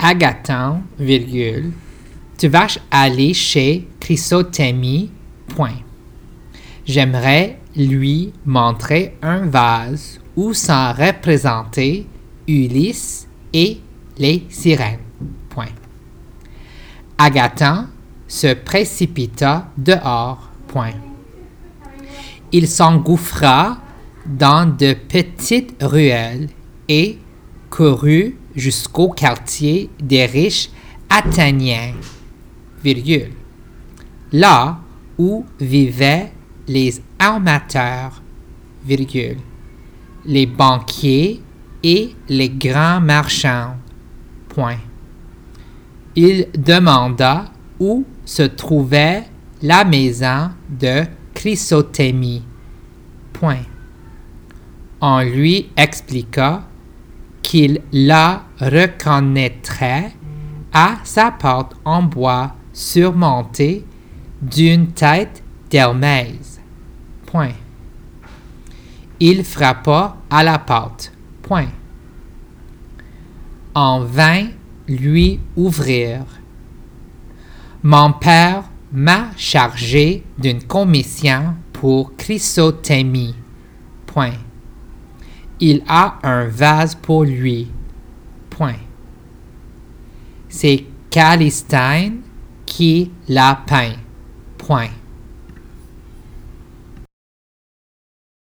Agathon, virgule, tu vas aller chez Chrysothémie, point. J'aimerais lui montrer un vase où sont représentés Ulysse et les sirènes, point. Agathon se précipita dehors, point. Il s'engouffra dans de petites ruelles et courut jusqu'au quartier des riches Athéniens, virgule, là où vivaient les armateurs, virgule, les banquiers et les grands marchands, point. Il demanda où se trouvait la maison de Chrysothémie, point. On lui expliqua qu'il la reconnaîtrait à sa porte en bois surmontée d'une tête d'Hermès, point. Il frappa à la porte, point. On vint lui ouvrir. Mon père m'a chargé d'une commission pour Chrysothémie, point. Il a un vase pour lui, point. C'est Callisthène qui l'a peint, point.